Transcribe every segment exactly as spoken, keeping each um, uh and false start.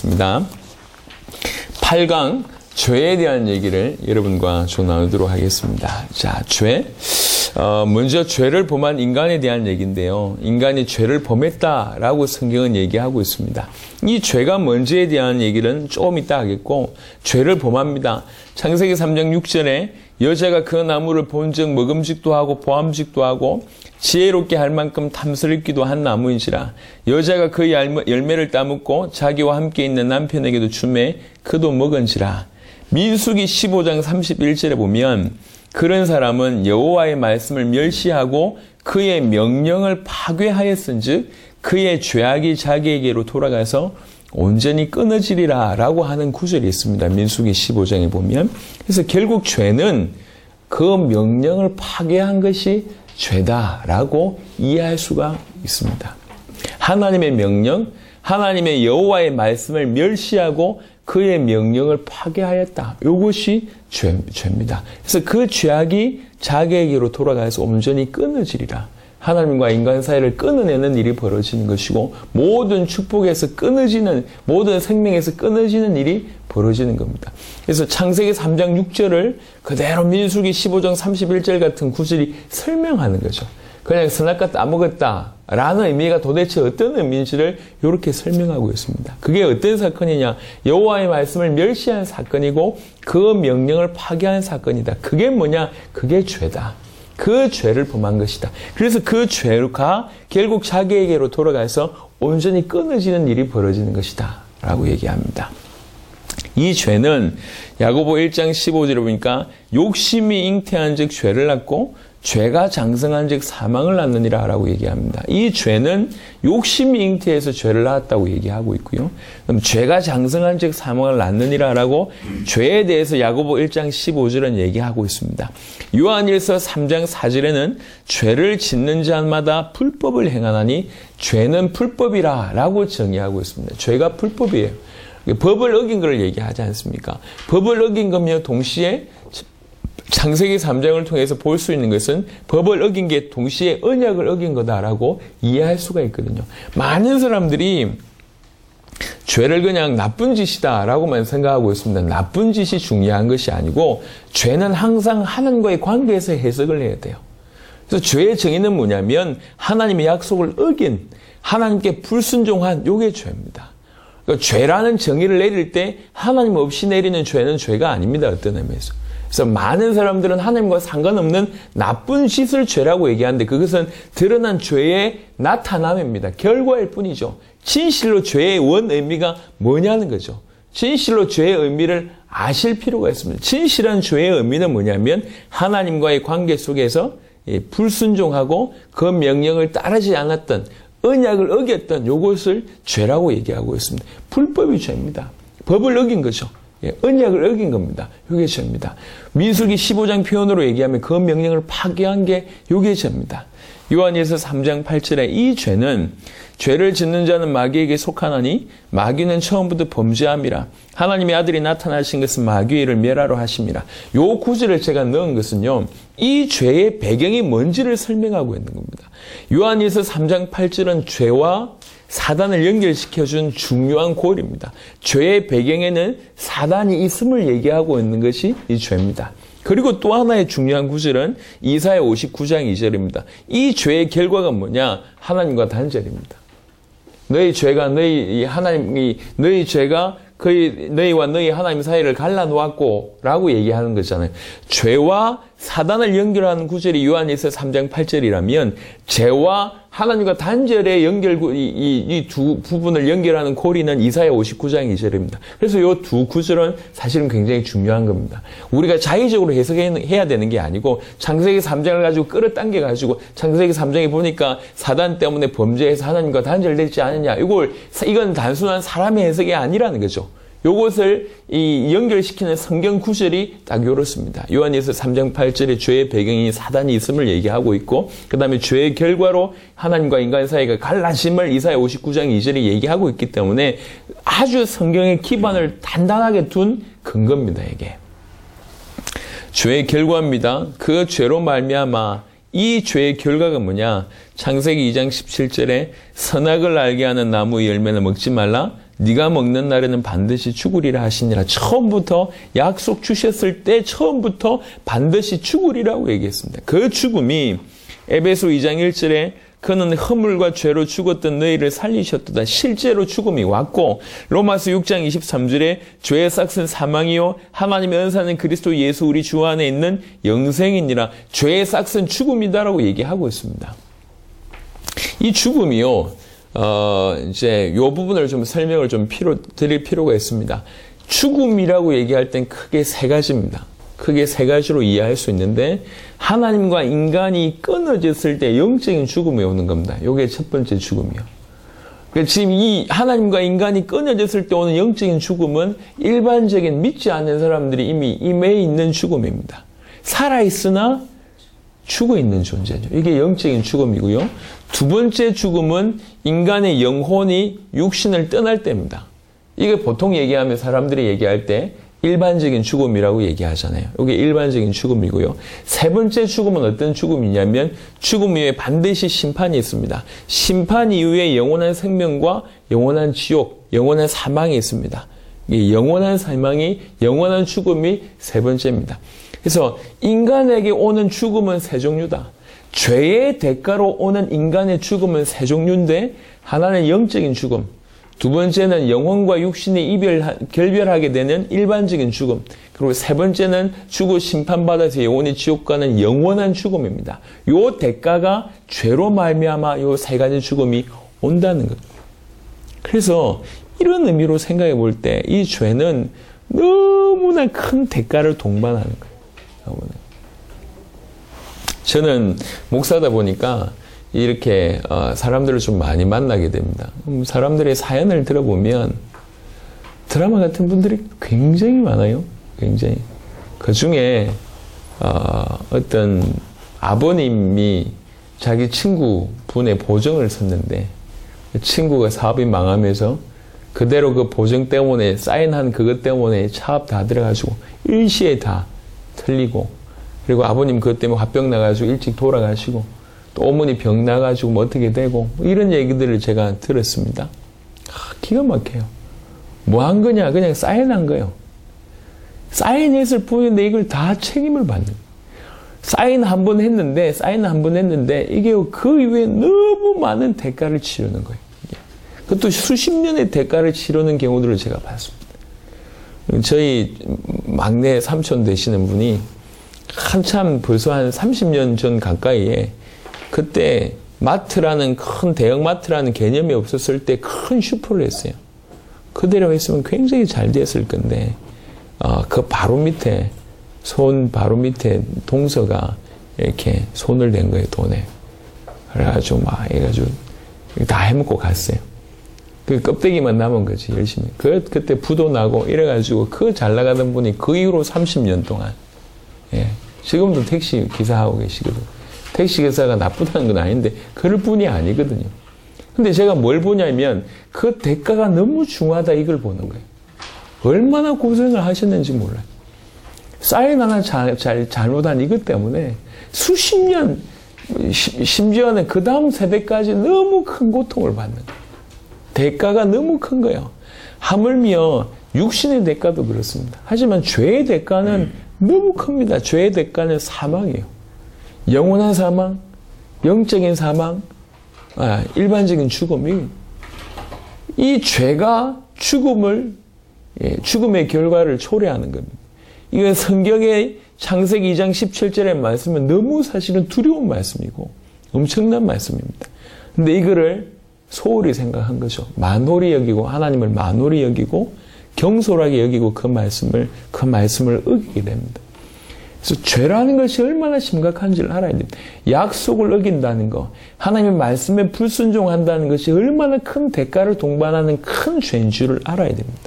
하겠습니다. 팔 강 죄에 대한 얘기를 여러분과 좀 나누도록 하겠습니다. 자, 죄. 어, 먼저 죄를 범한 인간에 대한 얘기인데요. 인간이 죄를 범했다라고 성경은 얘기하고 있습니다. 이 죄가 뭔지에 대한 얘기는 조금 이따 하겠고, 죄를 범합니다. 창세기 삼 장 육 절에 여자가 그 나무를 본즉 먹음직도 하고 보암직도 하고 지혜롭게 할 만큼 탐스럽기도 한 나무인지라 여자가 그 열매를 따먹고 자기와 함께 있는 남편에게도 주매 그도 먹은지라. 민수기 십오 장 삼십일 절에 보면 그런 사람은 여호와의 말씀을 멸시하고 그의 명령을 파괴하였은즉 그의 죄악이 자기에게로 돌아가서 온전히 끊어지리라 라고 하는 구절이 있습니다. 민수기 십오 장에 보면. 그래서 결국 죄는 그 명령을 파괴한 것이 죄다라고 이해할 수가 있습니다. 하나님의 명령, 하나님의 여호와의 말씀을 멸시하고 그의 명령을 파괴하였다. 이것이 죄, 죄입니다. 그래서 그 죄악이 자기에게로 돌아가서 온전히 끊어지리라. 하나님과 인간 사이를 끊어내는 일이 벌어지는 것이고 모든 축복에서 끊어지는, 모든 생명에서 끊어지는 일이 벌어지는 겁니다. 그래서 창세기 삼 장 육 절을 그대로 민수기 십오 장 삼십일 절 같은 구절이 설명하는 거죠. 그냥 선악과 따먹었다 라는 의미가 도대체 어떤 의미인지를 이렇게 설명하고 있습니다. 그게 어떤 사건이냐? 여호와의 말씀을 멸시한 사건이고 그 명령을 파괴한 사건이다. 그게 뭐냐? 그게 죄다. 그 죄를 범한 것이다. 그래서 그 죄가 결국 자기에게로 돌아가서 온전히 끊어지는 일이 벌어지는 것이다 라고 얘기합니다. 이 죄는 야고보 일 장 십오 절에 보니까 욕심이 잉태한 즉 죄를 낳고 죄가 장성한 즉 사망을 낳느니라 라고 얘기합니다. 이 죄는 욕심이 잉태해서 죄를 낳았다고 얘기하고 있고요. 그럼 죄가 장성한 즉 사망을 낳느니라 라고 죄에 대해서 야고보 일 장 십오 절은 얘기하고 있습니다. 요한일서 삼 장 사 절에는 죄를 짓는 자마다 불법을 행하나니 죄는 불법이라 라고 정의하고 있습니다. 죄가 불법이에요. 법을 어긴 걸 얘기하지 않습니까? 법을 어긴 거며 동시에 창세기 삼 장을 통해서 볼 수 있는 것은 법을 어긴 게 동시에 언약을 어긴 거다라고 이해할 수가 있거든요. 많은 사람들이 죄를 그냥 나쁜 짓이다라고만 생각하고 있습니다. 나쁜 짓이 중요한 것이 아니고 죄는 항상 하나님과의 관계에서 해석을 해야 돼요. 그래서 죄의 정의는 뭐냐면 하나님의 약속을 어긴, 하나님께 불순종한 요게 죄입니다. 그러니까 죄라는 정의를 내릴 때 하나님 없이 내리는 죄는 죄가 아닙니다. 어떤 의미에서. 그래서 많은 사람들은 하나님과 상관없는 나쁜 짓을 죄라고 얘기하는데 그것은 드러난 죄의 나타남입니다. 결과일 뿐이죠. 진실로 죄의 원 의미가 뭐냐는 거죠. 진실로 죄의 의미를 아실 필요가 있습니다. 진실한 죄의 의미는 뭐냐면 하나님과의 관계 속에서 불순종하고 그 명령을 따르지 않았던 언약을 어겼던 요것을 죄라고 얘기하고 있습니다. 불법이 죄입니다. 법을 어긴 거죠. 예, 언약을 어긴 겁니다. 요게 죄입니다. 민수기 십오 장 표현으로 얘기하면 그 명령을 파괴한 게 요게 죄입니다. 요한일서 삼 장 팔 절에 이 죄는 죄를 짓는 자는 마귀에게 속하나니 마귀는 처음부터 범죄함이라. 하나님의 아들이 나타나신 것은 마귀의 일을 멸하러 하심이라. 요 구절을 제가 넣은 것은요. 이 죄의 배경이 뭔지를 설명하고 있는 겁니다. 요한일서 삼 장 팔 절은 죄와 사단을 연결시켜준 중요한 고리입니다. 죄의 배경에는 사단이 있음을 얘기하고 있는 것이 이 죄입니다. 그리고 또 하나의 중요한 구절은 이사야 오십구 장 이 절입니다. 이 죄의 결과가 뭐냐? 하나님과 단절입니다. 너희 죄가 너희 하나님이 너희 죄가 거의 너희와 너희 하나님 사이를 갈라놓았고 라고 얘기하는 거잖아요. 죄와 사단을 연결하는 구절이 요한일서 삼 장 팔 절이라면 죄와 하나님과 단절의 연결, 이, 이 두 부분을 연결하는 고리는 이사야 오십구 장 이 절입니다. 그래서 이 두 구절은 사실은 굉장히 중요한 겁니다. 우리가 자의적으로 해석해야 되는 게 아니고 창세기 삼 장을 가지고 끌어당겨가지고 창세기 삼 장에 보니까 사단 때문에 범죄해서 하나님과 단절되지 않느냐. 이걸, 이건 단순한 사람의 해석이 아니라는 거죠. 요것을 이 연결시키는 성경 구절이 딱 요렇습니다. 요한일서 삼 장 팔 절에 죄의 배경이 사단이 있음을 얘기하고 있고 그 다음에 죄의 결과로 하나님과 인간 사이가 갈라짐을 이사야 오십구 장 이 절에 얘기하고 있기 때문에 아주 성경의 기반을 단단하게 둔 근거입니다. 이게. 죄의 결과입니다. 그 죄로 말미암아 이 죄의 결과가 뭐냐? 창세기 이 장 십칠 절에 선악을 알게 하는 나무 열매는 먹지 말라. 네가 먹는 날에는 반드시 죽으리라 하시니라. 처음부터 약속 주셨을 때 처음부터 반드시 죽으리라고 얘기했습니다. 그 죽음이 에베소 이 장 일 절에 그는 허물과 죄로 죽었던 너희를 살리셨도다. 실제로 죽음이 왔고, 로마서 육 장 이십삼 절에 죄의 삭은 사망이요 하나님의 은사는 그리스도 예수 우리 주 안에 있는 영생이니라. 죄의 삭은 죽음이다라고 얘기하고 있습니다. 이 죽음이요, 어, 이제 요 부분을 좀 설명을 좀 필요, 드릴 필요가 있습니다. 죽음이라고 얘기할 땐 크게 세 가지입니다. 크게 세 가지로 이해할 수 있는데, 하나님과 인간이 끊어졌을 때 영적인 죽음이 오는 겁니다. 이게 첫 번째 죽음이요. 그러니까 지금 이 하나님과 인간이 끊어졌을 때 오는 영적인 죽음은 일반적인 믿지 않는 사람들이 이미 임해 있는 죽음입니다. 살아있으나 죽어있는 존재죠. 이게 영적인 죽음이고요. 두 번째 죽음은 인간의 영혼이 육신을 떠날 때입니다. 이게 보통 얘기하면 사람들이 얘기할 때 일반적인 죽음이라고 얘기하잖아요. 이게 일반적인 죽음이고요. 세 번째 죽음은 어떤 죽음이냐면 죽음 이후에 반드시 심판이 있습니다. 심판 이후에 영원한 생명과 영원한 지옥, 영원한 사망이 있습니다. 이 영원한 사망이, 영원한 죽음이 세 번째입니다. 그래서 인간에게 오는 죽음은 세 종류다. 죄의 대가로 오는 인간의 죽음은 세 종류인데, 하나는 영적인 죽음, 두 번째는 영혼과 육신이 이별, 결별하게 되는 일반적인 죽음, 그리고 세 번째는 죽어 심판받아서 영원히 지옥 가는 영원한 죽음입니다. 요 대가가 죄로 말미암아 요 세 가지 죽음이 온다는 것. 그래서 이런 의미로 생각해 볼 때 이 죄는 너무나 큰 대가를 동반하는 거예요. 저는 목사다 보니까 이렇게 사람들을 좀 많이 만나게 됩니다. 사람들의 사연을 들어보면 드라마 같은 분들이 굉장히 많아요. 굉장히. 그 중에 어떤 아버님이 자기 친구분의 보증을 섰는데, 친구가 사업이 망하면서 그대로 그 보증 때문에, 사인한 그것 때문에 차압 다 들어가지고 일시에 다 틀리고, 그리고 아버님 그것 때문에 화병 나가지고 일찍 돌아가시고, 또 어머니 병 나가지고 뭐 어떻게 되고, 이런 얘기들을 제가 들었습니다. 아, 기가 막혀요. 뭐 한 거냐? 그냥 사인한 거예요. 사인했을 뿐인데 이걸 다 책임을 받는 거예요. 사인 한 번 했는데, 사인 한 번 했는데, 이게 그 이후에 너무 많은 대가를 치르는 거예요. 그것도 수십 년의 대가를 치르는 경우들을 제가 봤습니다. 저희 막내 삼촌 되시는 분이 한참 벌써 한 삼십 년 전 가까이에, 그때 마트라는 큰 대형마트라는 개념이 없었을 때 큰 슈퍼를 했어요. 그대로 했으면 굉장히 잘 됐을 건데, 어, 그 바로 밑에, 손 바로 밑에 동서가 이렇게 손을 댄 거예요, 돈에. 그래가지고 막 해가지고 다 해먹고 갔어요. 그 껍데기만 남은 거지, 열심히. 그, 그때 부도 나고 이래가지고 그 잘 나가던 분이 그 이후로 삼십 년 동안, 예. 지금도 택시 기사하고 계시거든. 택시 기사가 나쁘다는 건 아닌데, 그럴 뿐이 아니거든요. 근데 제가 뭘 보냐면, 그 대가가 너무 중하다, 이걸 보는 거예요. 얼마나 고생을 하셨는지 몰라요. 사인 하나 잘, 잘, 잘못한 이것 때문에 수십 년, 심지어는 그 다음 세대까지 너무 큰 고통을 받는 거예요. 대가가 너무 큰 거예요. 하물며 육신의 대가도 그렇습니다. 하지만 죄의 대가는 너무 큽니다. 죄의 대가는 사망이에요. 영원한 사망, 영적인 사망, 아, 일반적인 죽음이, 이 죄가 죽음을, 예, 죽음의 결과를 초래하는 겁니다. 이건 성경의 창세기 이 장 십칠 절의 말씀은 너무 사실은 두려운 말씀이고 엄청난 말씀입니다. 근데 이거를 소홀히 생각한 거죠. 만홀히 여기고, 하나님을 만홀히 여기고 경솔하게 여기고 그 말씀을 그 말씀을 어기게 됩니다. 그래서 죄라는 것이 얼마나 심각한지를 알아야 됩니다. 약속을 어긴다는 것, 하나님의 말씀에 불순종한다는 것이 얼마나 큰 대가를 동반하는 큰 죄인 줄을 알아야 됩니다.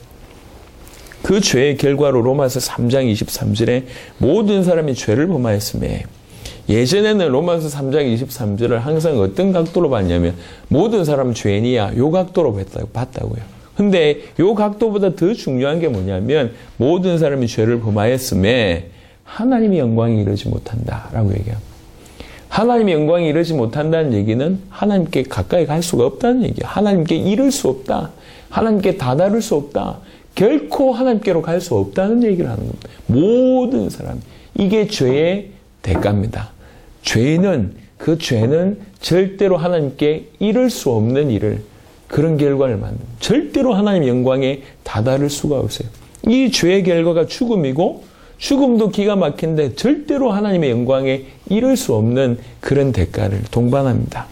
그 죄의 결과로 로마서 삼 장 이십삼 절에 모든 사람이 죄를 범하였음에, 예전에는 로마서 삼 장 이십삼 절을 항상 어떤 각도로 봤냐면 모든 사람 죄인이야, 요 각도로 봤다고요. 근데 요 각도보다 더 중요한 게 뭐냐면 모든 사람이 죄를 범하였음에 하나님의 영광이 이르지 못한다라고 얘기합니다. 하나님의 영광이 이르지 못한다는 얘기는 하나님께 가까이 갈 수가 없다는 얘기예요. 하나님께 이를 수 없다. 하나님께 다다를 수 없다. 결코 하나님께로 갈 수 없다는 얘기를 하는 겁니다. 모든 사람. 이게 죄의 대가입니다. 죄는, 그 죄는 절대로 하나님께 이룰 수 없는 일을, 그런 결과를 만듭니다. 절대로 하나님 영광에 다다를 수가 없어요. 이 죄의 결과가 죽음이고, 죽음도 기가 막힌데 절대로 하나님의 영광에 이룰 수 없는 그런 대가를 동반합니다.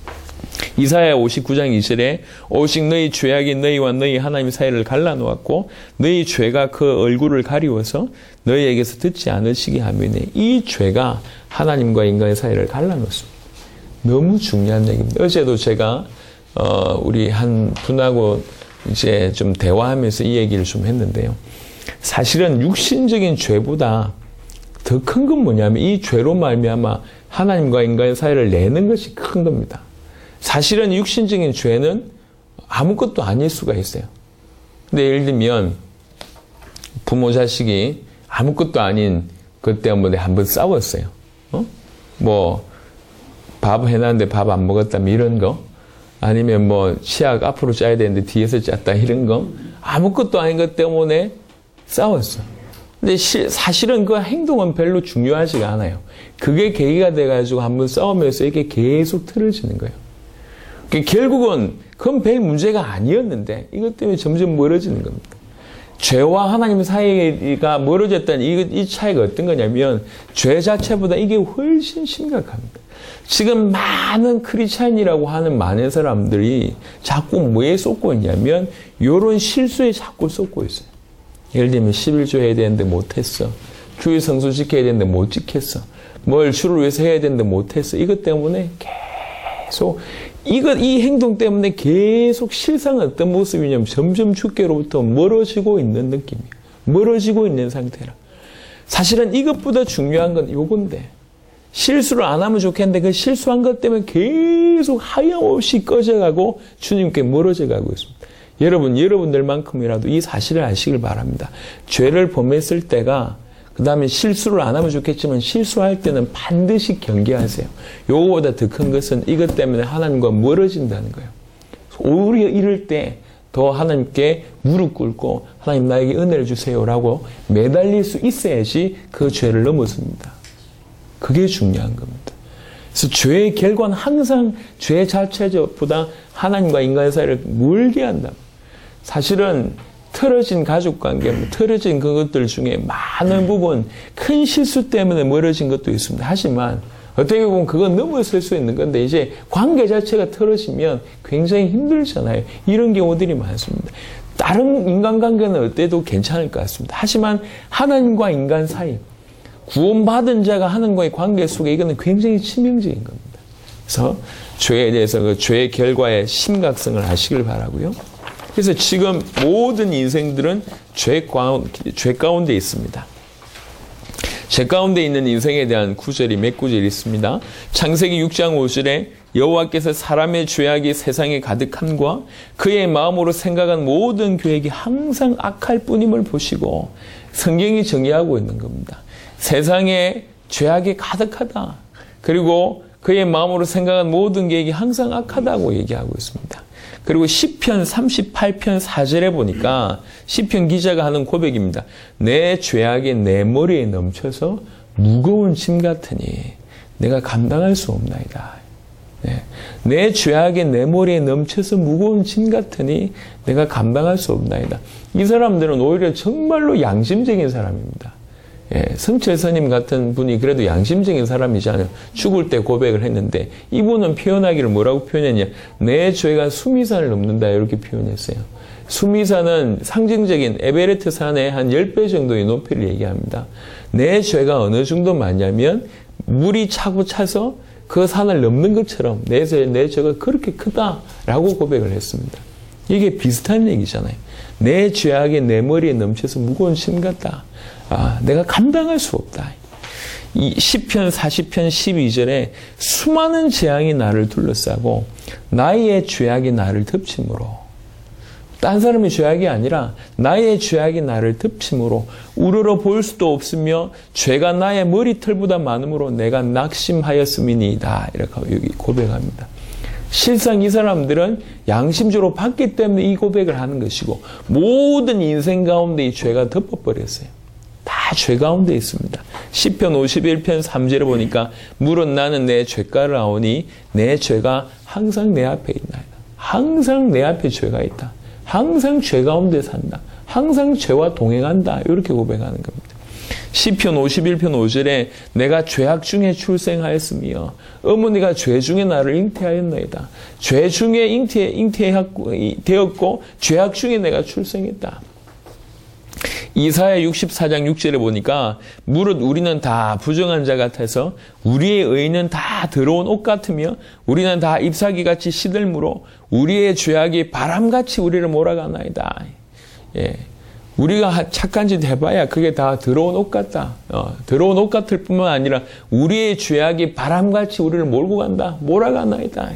이사야 오십구 장 이 절에 오직 너희 죄악이 너희와 너희 하나님 사이를 갈라놓았고 너희 죄가 그 얼굴을 가리워서 너희에게서 듣지 않으시게 하면에, 이 죄가 하나님과 인간의 사이를 갈라놓습니다. 너무 중요한 얘기입니다. 어제도 제가 어, 우리 한 분하고 이제 좀 대화하면서 이 얘기를 좀 했는데요. 사실은 육신적인 죄보다 더 큰 건 뭐냐면 이 죄로 말미암아 하나님과 인간의 사이를 내는 것이 큰 겁니다. 사실은 육신적인 죄는 아무것도 아닐 수가 있어요. 근데 예를 들면 부모 자식이 아무것도 아닌 것 때문에 한번 싸웠어요. 어? 뭐 밥 해놨는데 밥 안 먹었다면 이런 거, 아니면 뭐 치약 앞으로 짜야 되는데 뒤에서 짰다 이런 거, 아무것도 아닌 것 때문에 싸웠어. 근데 시, 사실은 그 행동은 별로 중요하지가 않아요. 그게 계기가 돼가지고 한번 싸우면서 이게 계속 틀어지는 거예요. 결국은 그건 별 문제가 아니었는데 이것 때문에 점점 멀어지는 겁니다. 죄와 하나님 사이가 멀어졌다는 이, 이 차이가 어떤 거냐면 죄 자체보다 이게 훨씬 심각합니다. 지금 많은 크리스찬이라고 하는 많은 사람들이 자꾸 뭐에 쏟고 있냐면 이런 실수에 자꾸 쏟고 있어요. 예를 들면 십일조 해야 되는데 못했어. 주일 성수 지켜야 되는데 못 지켰어. 뭘 주를 위해서 해야 되는데 못했어. 이것 때문에 계속 이것, 이 행동 때문에 계속 실상은 어떤 모습이냐면 점점 주께로부터 멀어지고 있는 느낌이에요. 멀어지고 있는 상태라. 사실은 이것보다 중요한 건 요건데, 실수를 안 하면 좋겠는데 그 실수한 것 때문에 계속 하염없이 꺼져가고 주님께 멀어져 가고 있습니다. 여러분, 여러분들만큼이라도 이 사실을 아시길 바랍니다. 죄를 범했을 때가, 그 다음에 실수를 안 하면 좋겠지만 실수할 때는 반드시 경계하세요. 요거보다 더 큰 것은 이것 때문에 하나님과 멀어진다는 거예요. 오히려 이럴 때 더 하나님께 무릎 꿇고 하나님 나에게 은혜를 주세요라고 매달릴 수 있어야지 그 죄를 넘어섭니다. 그게 중요한 겁니다. 그래서 죄의 결과는 항상 죄 자체보다 하나님과 인간의 사이를 멀게 한다. 사실은 틀어진 가족관계, 틀어진 그것들 중에 많은 부분, 큰 실수 때문에 멀어진 것도 있습니다. 하지만 어떻게 보면 그건 넘어설 수 있는 건데, 이제 관계 자체가 틀어지면 굉장히 힘들잖아요. 이런 경우들이 많습니다. 다른 인간관계는 어때도 괜찮을 것 같습니다. 하지만 하나님과 인간 사이, 구원받은 자가 하나님과의 관계 속에 이거는 굉장히 치명적인 겁니다. 그래서 죄에 대해서 그 죄의 결과의 심각성을 아시길 바라고요. 그래서 지금 모든 인생들은 죄 가운데, 죄 가운데 있습니다. 죄 가운데 있는 인생에 대한 구절이 몇 구절이 있습니다. 창세기 육 장 오 절에 여호와께서 사람의 죄악이 세상에 가득함과 그의 마음으로 생각한 모든 계획이 항상 악할 뿐임을 보시고, 성경이 정의하고 있는 겁니다. 세상에 죄악이 가득하다. 그리고 그의 마음으로 생각한 모든 계획이 항상 악하다고 얘기하고 있습니다. 그리고 시편 삼십팔 편 사 절에 보니까 시편 기자가 하는 고백입니다. 내 죄악이 내 머리에 넘쳐서 무거운 짐 같으니 내가 감당할 수 없나이다. 네. 내 죄악이 내 머리에 넘쳐서 무거운 짐 같으니 내가 감당할 수 없나이다. 이 사람들은 오히려 정말로 양심적인 사람입니다. 예, 성철 스님 같은 분이 그래도 양심적인 사람이잖아요. 죽을 때 고백을 했는데 이분은 표현하기를 뭐라고 표현했냐. 내 죄가 수미산을 넘는다 이렇게 표현했어요. 수미산은 상징적인 에베레트 산의 한 십 배 정도의 높이를 얘기합니다. 내 죄가 어느 정도 많냐면 물이 차고 차서 그 산을 넘는 것처럼 내, 죄, 내 죄가 그렇게 크다라고 고백을 했습니다. 이게 비슷한 얘기잖아요. 내 죄악이 내 머리에 넘쳐서 무거운 짐 같다. 아, 내가 감당할 수 없다. 이 시편 사십 편 십이 절에 수많은 재앙이 나를 둘러싸고 나의 죄악이 나를 덮침으로, 딴 사람의 죄악이 아니라 나의 죄악이 나를 덮침으로 우러러 볼 수도 없으며 죄가 나의 머리털보다 많으므로 내가 낙심하였음이니이다. 이렇게 여기 고백합니다. 실상 이 사람들은 양심적으로 봤기 때문에 이 고백을 하는 것이고 모든 인생 가운데 이 죄가 덮어버렸어요. 다 죄 가운데 있습니다. 시편 오십일 편 삼 절에 보니까 물은 나는 내 죄가를 아오니 내 죄가 항상 내 앞에 있나이다. 항상 내 앞에 죄가 있다. 항상 죄 가운데 산다. 항상 죄와 동행한다. 이렇게 고백하는 겁니다. 시편 오십일 편 오 절에 내가 죄악 중에 출생하였으며 어머니가 죄 중에 나를 잉태하였나이다. 죄 중에 잉태, 잉태되었고 죄악 중에 내가 출생했다. 이사야 육십사 장 육 절에 보니까 무릇 우리는 다 부정한 자 같아서 우리의 의는 다 더러운 옷 같으며 우리는 다 잎사귀같이 시들므로 우리의 죄악이 바람같이 우리를 몰아가나이다. 예. 우리가 착한 짓 해봐야 그게 다 더러운 옷 같다. 어, 더러운 옷 같을 뿐만 아니라 우리의 죄악이 바람같이 우리를 몰고 간다. 몰아가나이다.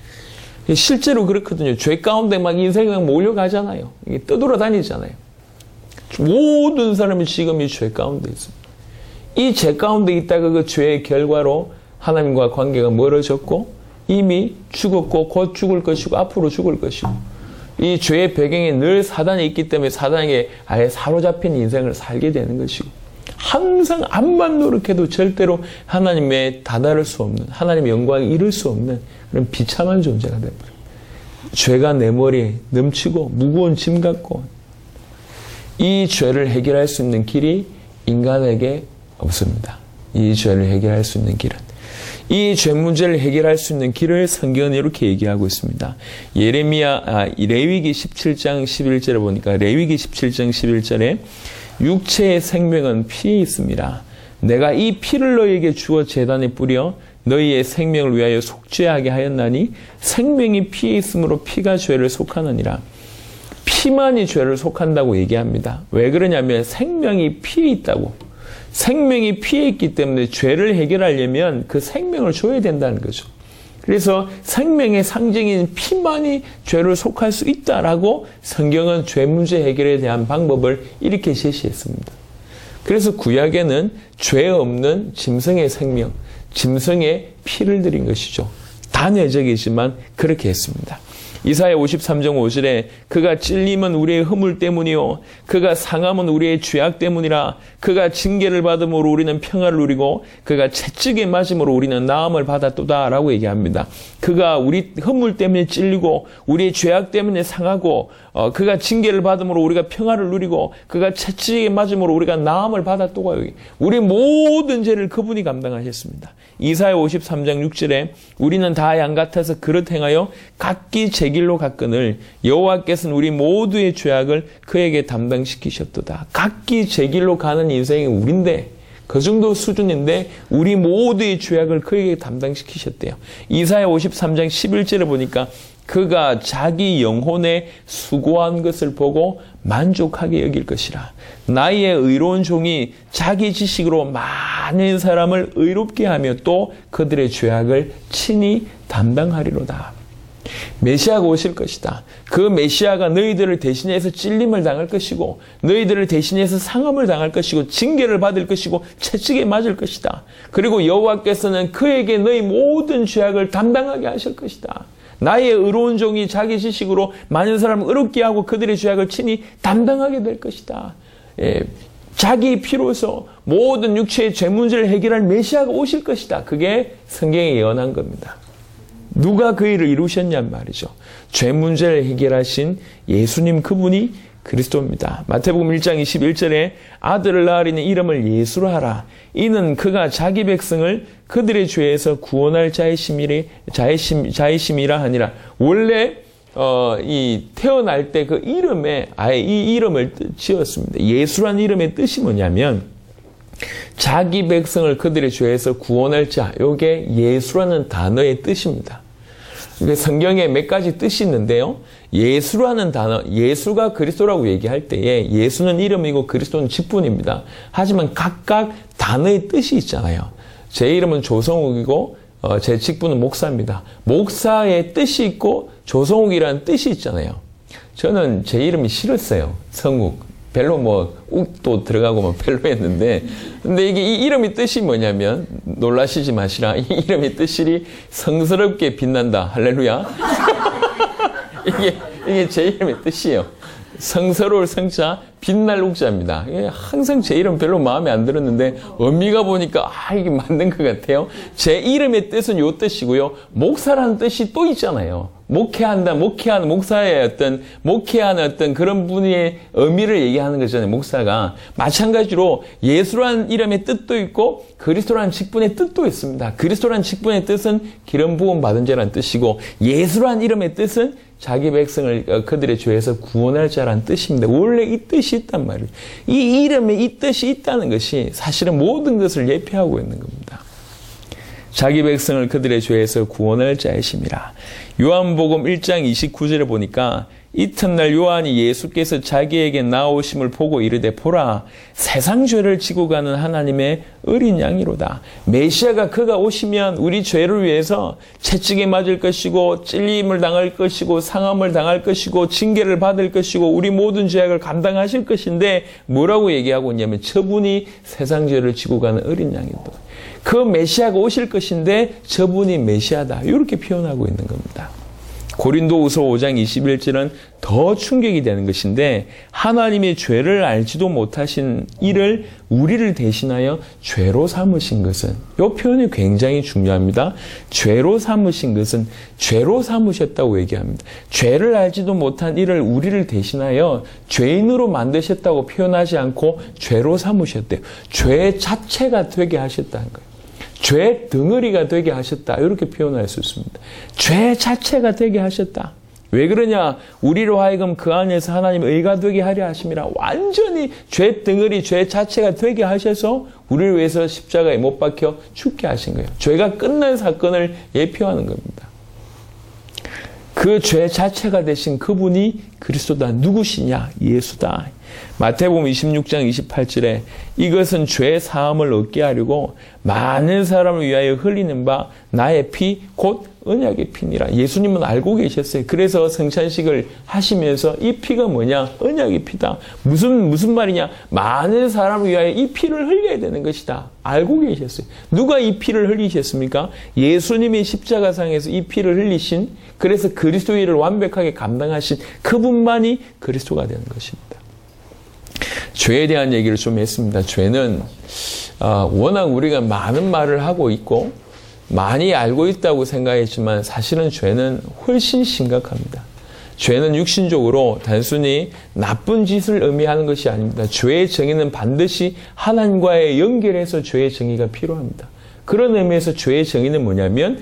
실제로 그렇거든요. 죄 가운데 막 인생이 막 몰려가잖아요. 이게 떠돌아다니잖아요. 모든 사람이 지금 이 죄 가운데 있습니다. 이 죄 가운데 있다가 그 죄의 결과로 하나님과 관계가 멀어졌고 이미 죽었고 곧 죽을 것이고 앞으로 죽을 것이고 이 죄의 배경에 늘 사단이 있기 때문에 사단에게 아예 사로잡힌 인생을 살게 되는 것이고 항상 암만 노력해도 절대로 하나님의 다다를 수 없는 하나님의 영광을 이룰 수 없는 그런 비참한 존재가 되어버려요. 죄가 내 머리에 넘치고 무거운 짐 같고 이 죄를 해결할 수 있는 길이 인간에게 없습니다. 이 죄를 해결할 수 있는 길은 이 죄 문제를 해결할 수 있는 길을 성경은 이렇게 얘기하고 있습니다. 예레미야 아, 레위기 십칠 장 십일 절에 보니까 레위기 십칠 장 십일 절에 육체의 생명은 피에 있습니다. 내가 이 피를 너희에게 주어 제단에 뿌려 너희의 생명을 위하여 속죄하게 하였나니 생명이 피에 있으므로 피가 죄를 속하느니라. 피만이 죄를 속한다고 얘기합니다. 왜 그러냐면 생명이 피에 있다고. 생명이 피에 있기 때문에 죄를 해결하려면 그 생명을 줘야 된다는 거죠. 그래서 생명의 상징인 피만이 죄를 속할 수 있다라고 성경은 죄 문제 해결에 대한 방법을 이렇게 제시했습니다. 그래서 구약에는 죄 없는 짐승의 생명, 짐승의 피를 드린 것이죠. 단회적이지만 그렇게 했습니다. 이사야 오십삼 장 오 절에 그가 찔림은 우리의 허물 때문이요 그가 상함은 우리의 죄악 때문이라. 그가 징계를 받음으로 우리는 평화를 누리고 그가 채찍에 맞음으로 우리는 나음을 받았도다 라고 얘기합니다. 그가 우리 허물 때문에 찔리고 우리의 죄악 때문에 상하고 어, 그가 징계를 받음으로 우리가 평화를 누리고 그가 채찍에 맞음으로 우리가 나음을 받았도가 여기 우리 모든 죄를 그분이 감당하셨습니다. 이사야 오십삼 장 육 절에 우리는 다 양 같아서 그릇 행하여 각기 제 길로 갔거늘 여호와께서는 우리 모두의 죄악을 그에게 담당시키셨도다. 각기 제 길로 가는 인생이 우린데 그 정도 수준인데 우리 모두의 죄악을 그에게 담당시키셨대요. 이사야 오십삼 장 십일 절에 보니까 그가 자기 영혼에 수고한 것을 보고 만족하게 여길 것이라. 나의 의로운 종이 자기 지식으로 많은 사람을 의롭게 하며 또 그들의 죄악을 친히 담당하리로다. 메시아가 오실 것이다. 그 메시아가 너희들을 대신해서 찔림을 당할 것이고 너희들을 대신해서 상함을 당할 것이고 징계를 받을 것이고 채찍에 맞을 것이다. 그리고 여호와께서는 그에게 너희 모든 죄악을 담당하게 하실 것이다. 나의 의로운 종이 자기 지식으로 많은 사람을 의롭게 하고 그들의 죄악을 친히 담당하게 될 것이다. 예, 자기 피로서 모든 육체의 죄 문제를 해결할 메시아가 오실 것이다. 그게 성경에 예언한 겁니다. 누가 그 일을 이루셨냔 말이죠. 죄 문제를 해결하신 예수님 그분이 그리스도입니다. 마태복음 일 장 이십일 절에 아들을 낳으리니 이름을 예수로 하라. 이는 그가 자기 백성을 그들의 죄에서 구원할 자의심이라, 자의심, 자의심이라 하니라. 원래 어, 이 태어날 때 그 이름에 아예 이 이름을 지었습니다. 예수란 이름의 뜻이 뭐냐면 자기 백성을 그들의 죄에서 구원할 자, 이게 예수라는 단어의 뜻입니다. 성경에 몇 가지 뜻이 있는데요. 예수라는 단어, 예수가 그리스도라고 얘기할 때에 예수는 이름이고 그리스도는 직분입니다. 하지만 각각 단어의 뜻이 있잖아요. 제 이름은 조성욱이고 어, 제 직분은 목사입니다. 목사의 뜻이 있고 조성욱이라는 뜻이 있잖아요. 저는 제 이름이 싫었어요. 성욱. 별로 뭐 욱도 들어가고 뭐 별로였는데, 근데 이게 이 이름의 뜻이 뭐냐면, 놀라시지 마시라. 이 이름의 뜻이 성스럽게 빛난다. 할렐루야. 이게 이게 제 이름의 뜻이에요. 성스러울 성자, 빛날 욱자입니다. 항상 제 이름 별로 마음에 안 들었는데 의미가 보니까 아 이게 맞는 것 같아요. 제 이름의 뜻은 요 뜻이고요. 목사라는 뜻이 또 있잖아요. 목회한다, 목회하는 목사의 어떤 목회하는 어떤 그런 분의 의미를 얘기하는 거잖아요. 목사가 마찬가지로 예수라는 이름의 뜻도 있고 그리스도라는 직분의 뜻도 있습니다. 그리스도라는 직분의 뜻은 기름 부음 받은 자라는 뜻이고 예수라는 이름의 뜻은 자기 백성을 그들의 죄에서 구원할 자라는 뜻입니다. 원래 이 뜻이 있단 말이에요. 이 이름에 이 뜻이 있다는 것이 사실은 모든 것을 예표하고 있는 겁니다. 자기 백성을 그들의 죄에서 구원할 자이심이라. 요한복음 일 장 이십구 절에 보니까 이튿날 요한이 예수께서 자기에게 나오심을 보고 이르되 보라 세상 죄를 지고 가는 하나님의 어린 양이로다. 메시아가 그가 오시면 우리 죄를 위해서 채찍에 맞을 것이고 찔림을 당할 것이고 상함을 당할 것이고 징계를 받을 것이고 우리 모든 죄악을 감당하실 것인데 뭐라고 얘기하고 있냐면 저분이 세상 죄를 지고 가는 어린 양이다. 그 메시아가 오실 것인데 저분이 메시아다. 이렇게 표현하고 있는 겁니다. 고린도후서 오 장 이십일 절은 더 충격이 되는 것인데 하나님의 죄를 알지도 못하신 이를 우리를 대신하여 죄로 삼으신 것은 이 표현이 굉장히 중요합니다. 죄로 삼으신 것은 죄로 삼으셨다고 얘기합니다. 죄를 알지도 못한 이를 우리를 대신하여 죄인으로 만드셨다고 표현하지 않고 죄로 삼으셨대요. 죄 자체가 되게 하셨다는 거예요. 죄 덩어리가 되게 하셨다. 이렇게 표현할 수 있습니다. 죄 자체가 되게 하셨다. 왜 그러냐? 우리로 하여금 그 안에서 하나님 의가 되게 하려 하심이라. 완전히 죄 덩어리, 죄 자체가 되게 하셔서 우리를 위해서 십자가에 못 박혀 죽게 하신 거예요. 죄가 끝난 사건을 예표하는 겁니다. 그 죄 자체가 되신 그분이 그리스도다. 누구시냐? 예수다. 마태복음 이십육 장 이십팔 절에 이것은 죄 사함을 얻게 하려고 많은 사람을 위하여 흘리는 바 나의 피 곧 언약의 피니라. 예수님은 알고 계셨어요. 그래서 성찬식을 하시면서 이 피가 뭐냐? 언약의 피다. 무슨 무슨 말이냐? 많은 사람을 위하여 이 피를 흘려야 되는 것이다. 알고 계셨어요. 누가 이 피를 흘리셨습니까? 예수님이 십자가상에서 이 피를 흘리신, 그래서 그리스도의 일을 완벽하게 감당하신 그분만이 그리스도가 되는 것입니다. 죄에 대한 얘기를 좀 했습니다. 죄는 어, 워낙 우리가 많은 말을 하고 있고 많이 알고 있다고 생각했지만 사실은 죄는 훨씬 심각합니다. 죄는 육신적으로 단순히 나쁜 짓을 의미하는 것이 아닙니다. 죄의 정의는 반드시 하나님과의 연결해서 죄의 정의가 필요합니다. 그런 의미에서 죄의 정의는 뭐냐면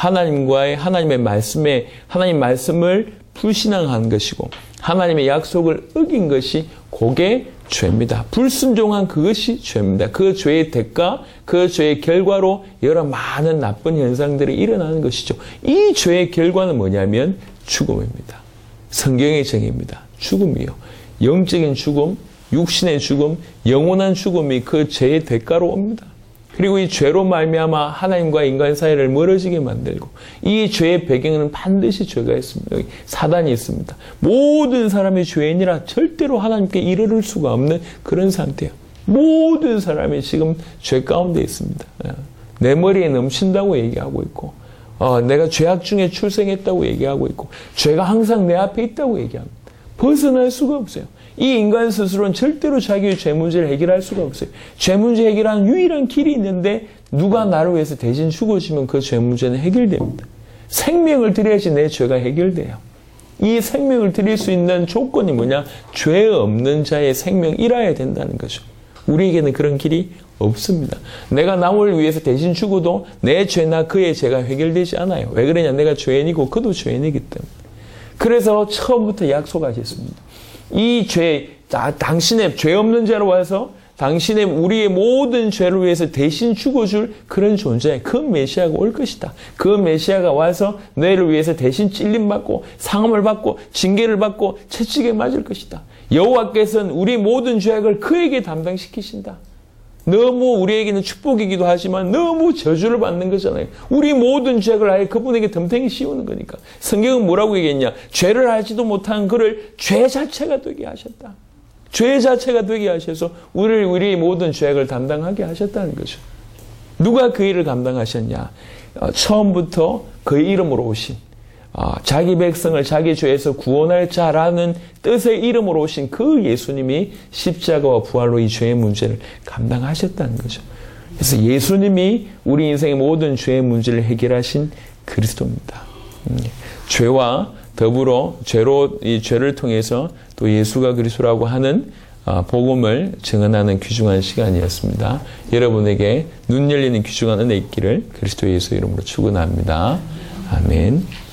하나님과의 하나님의 말씀에 하나님 말씀을 불신앙한 것이고 하나님의 약속을 어긴 것이 그게 죄입니다. 불순종한 그것이 죄입니다. 그 죄의 대가, 그 죄의 결과로 여러 많은 나쁜 현상들이 일어나는 것이죠. 이 죄의 결과는 뭐냐면 죽음입니다. 성경의 정의입니다. 죽음이요. 영적인 죽음, 육신의 죽음, 영원한 죽음이 그 죄의 대가로 옵니다. 그리고 이 죄로 말미암아 하나님과 인간 사이를 멀어지게 만들고 이 죄의 배경에는 반드시 죄가 있습니다. 여기 사단이 있습니다. 모든 사람이 죄인이라 절대로 하나님께 이르를 수가 없는 그런 상태예요. 모든 사람이 지금 죄 가운데 있습니다. 내 머리에 넘친다고 얘기하고 있고 어, 내가 죄악 중에 출생했다고 얘기하고 있고 죄가 항상 내 앞에 있다고 얘기합니다. 벗어날 수가 없어요. 이 인간 스스로는 절대로 자기의 죄 문제를 해결할 수가 없어요. 죄 문제 해결하는 유일한 길이 있는데 누가 나를 위해서 대신 죽어주면 그 죄 문제는 해결됩니다. 생명을 드려야지 내 죄가 해결돼요. 이 생명을 드릴 수 있는 조건이 뭐냐? 죄 없는 자의 생명이라야 된다는 거죠. 우리에게는 그런 길이 없습니다. 내가 남을 위해서 대신 죽어도 내 죄나 그의 죄가 해결되지 않아요. 왜 그러냐? 내가 죄인이고 그도 죄인이기 때문에. 그래서 처음부터 약속하셨습니다. 이 죄, 다, 당신의 죄 없는 자로 와서 당신의 우리의 모든 죄를 위해서 대신 죽어줄 그런 존재, 그 메시아가 올 것이다. 그 메시아가 와서 너희를 위해서 대신 찔림받고 상함을 받고 징계를 받고 채찍에 맞을 것이다. 여호와께서는 우리 모든 죄악을 그에게 담당시키신다. 너무 우리에게는 축복이기도 하지만 너무 저주를 받는 거잖아요. 우리 모든 죄악을 아예 그분에게 덤탱이 씌우는 거니까. 성경은 뭐라고 얘기했냐? 죄를 알지도 못한 그를 죄 자체가 되게 하셨다. 죄 자체가 되게 하셔서 우리를 우리의 모든 죄악을 담당하게 하셨다는 거죠. 누가 그 일을 감당하셨냐? 어, 처음부터 그 이름으로 오신 어, 자기 백성을 자기 죄에서 구원할 자라는 뜻의 이름으로 오신 그 예수님이 십자가와 부활로 이 죄의 문제를 감당하셨다는 거죠. 그래서 예수님이 우리 인생의 모든 죄의 문제를 해결하신 그리스도입니다. 음, 죄와 더불어 죄로 이 죄를 통해서 또 예수가 그리스도라고 하는 복음을 증언하는 귀중한 시간이었습니다. 여러분에게 눈 열리는 귀중한 은혜 있기를 그리스도 예수 이름으로 축원합니다. 아멘.